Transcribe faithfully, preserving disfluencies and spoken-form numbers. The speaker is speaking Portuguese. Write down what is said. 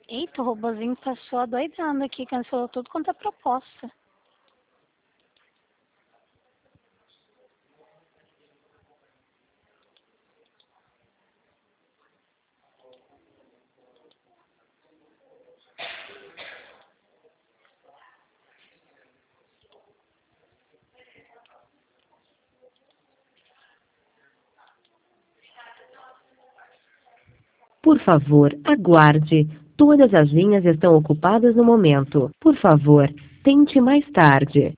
Eita, o robozinho passou adoidando aqui, cancelou tudo quanto é proposta. Por favor, aguarde. Todas as linhas estão ocupadas no momento. Por favor, tente mais tarde.